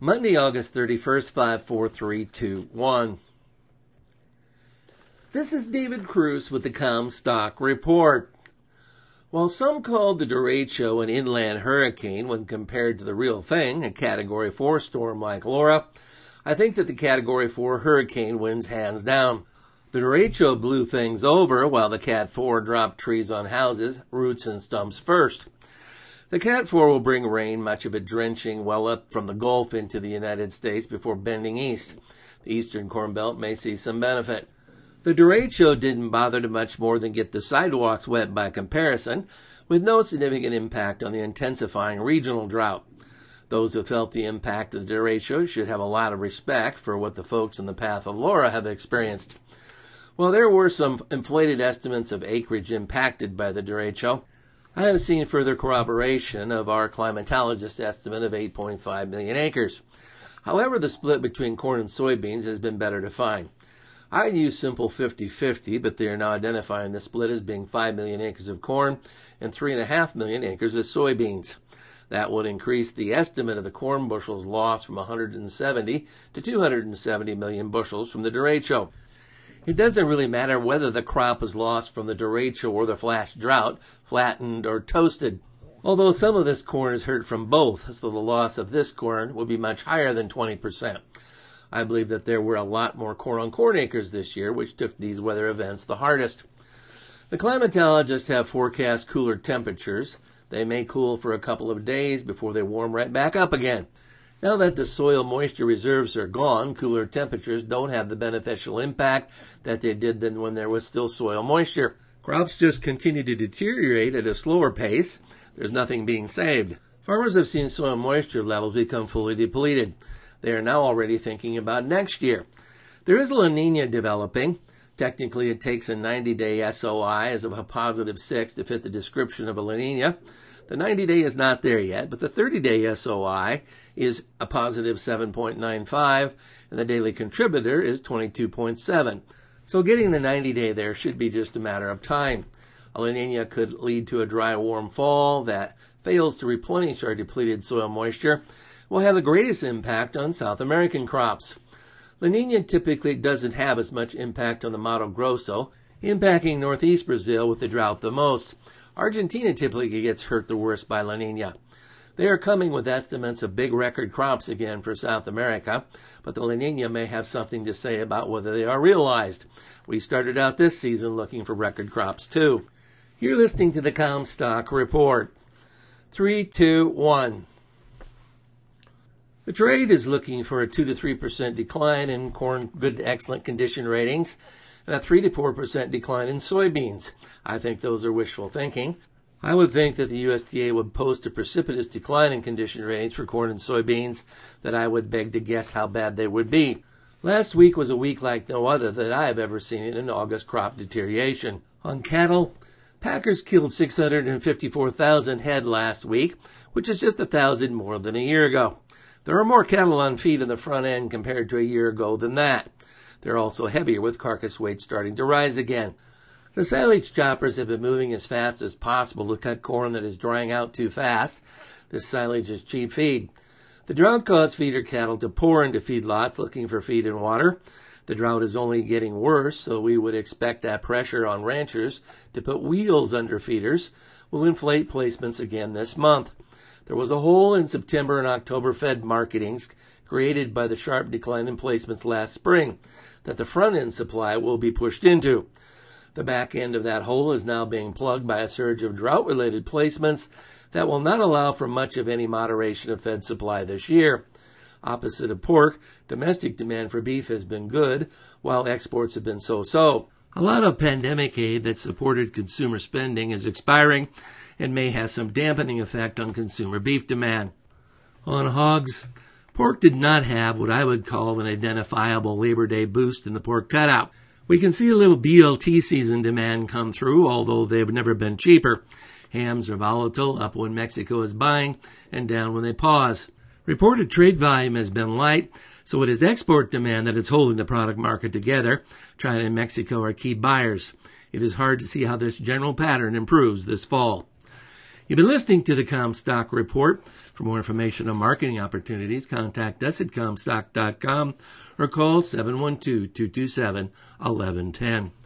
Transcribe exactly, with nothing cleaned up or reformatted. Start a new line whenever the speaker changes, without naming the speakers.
Monday, August thirty-first, five four three two one. This is David Cruz with the Comstock Report. While some called the derecho an inland hurricane when compared to the real thing, a Category four storm like Laura, I think that the Category four hurricane wins hands down. The derecho blew things over while the Cat four dropped trees on houses, roots and stumps first. The Cat four will bring rain, much of it drenching well up from the Gulf into the United States before bending east. The eastern Corn Belt may see some benefit. The derecho didn't bother to much more than get the sidewalks wet by comparison, with no significant impact on the intensifying regional drought. Those who felt the impact of the derecho should have a lot of respect for what the folks in the path of Laura have experienced. While there were some inflated estimates of acreage impacted by the derecho, I have seen further corroboration of our climatologist estimate of eight point five million acres. However, the split between corn and soybeans has been better defined. I use simple fifty-fifty, but they are now identifying the split as being five million acres of corn and three point five million acres of soybeans. That would increase the estimate of the corn bushels lost from one hundred seventy to two hundred seventy million bushels from the derecho. It doesn't really matter whether the crop is lost from the derecho or the flash drought, flattened or toasted. Although some of this corn is hurt from both, so the loss of this corn would be much higher than twenty percent. I believe that there were a lot more corn-on-corn acres this year, which took these weather events the hardest. The climatologists have forecast cooler temperatures. They may cool for a couple of days before they warm right back up again. Now that the soil moisture reserves are gone, cooler temperatures don't have the beneficial impact that they did then when there was still soil moisture. Crops just continue to deteriorate at a slower pace. There's nothing being saved. Farmers have seen soil moisture levels become fully depleted. They are now already thinking about next year. There is a La Nina developing. Technically, it takes a ninety-day S O I as of a positive six to fit the description of a La Nina. The ninety-day is not there yet, but the thirty-day S O I is a positive seven point nine five, and the daily contributor is twenty-two point seven. So getting the ninety-day there should be just a matter of time. A La Nina could lead to a dry, warm fall that fails to replenish our depleted soil moisture, will have the greatest impact on South American crops. La Nina typically doesn't have as much impact on the Mato Grosso, impacting northeast Brazil with the drought the most. Argentina typically gets hurt the worst by La Nina. They are coming with estimates of big record crops again for South America, but the La Nina may have something to say about whether they are realized. We started out this season looking for record crops too. You're listening to the Comstock Report. Three, two, one. The trade is looking for a two to three percent decline in corn good to excellent condition ratings and a three to four percent decline in soybeans. I think those are wishful thinking. I would think that the U S D A would post a precipitous decline in condition ratings for corn and soybeans that I would beg to guess how bad they would be. Last week was a week like no other that I have ever seen in an August crop deterioration. On cattle, packers killed six hundred fifty-four thousand head last week, which is just one thousand more than a year ago. There are more cattle on feed in the front end compared to a year ago than that. They're also heavier with carcass weight starting to rise again. The silage choppers have been moving as fast as possible to cut corn that is drying out too fast. This silage is cheap feed. The drought caused feeder cattle to pour into feedlots looking for feed and water. The drought is only getting worse, so we would expect that pressure on ranchers to put wheels under feeders will inflate placements again this month. There was a hole in September and October Fed marketings created by the sharp decline in placements last spring that the front-end supply will be pushed into. The back end of that hole is now being plugged by a surge of drought-related placements that will not allow for much of any moderation of Fed supply this year. Opposite of pork, domestic demand for beef has been good, while exports have been so-so. A lot of pandemic aid that supported consumer spending is expiring and may have some dampening effect on consumer beef demand. On hogs, pork did not have what I would call an identifiable Labor Day boost in the pork cutout. We can see a little B L T season demand come through, although they've never been cheaper. Hams are volatile, up when Mexico is buying, and down when they pause. Reported trade volume has been light, so it is export demand that is holding the product market together. China and Mexico are key buyers. It is hard to see how this general pattern improves this fall. You've been listening to the Comstock Report. For more information on marketing opportunities, contact us at comstock dot com or call seven one two, two two seven, one one one zero.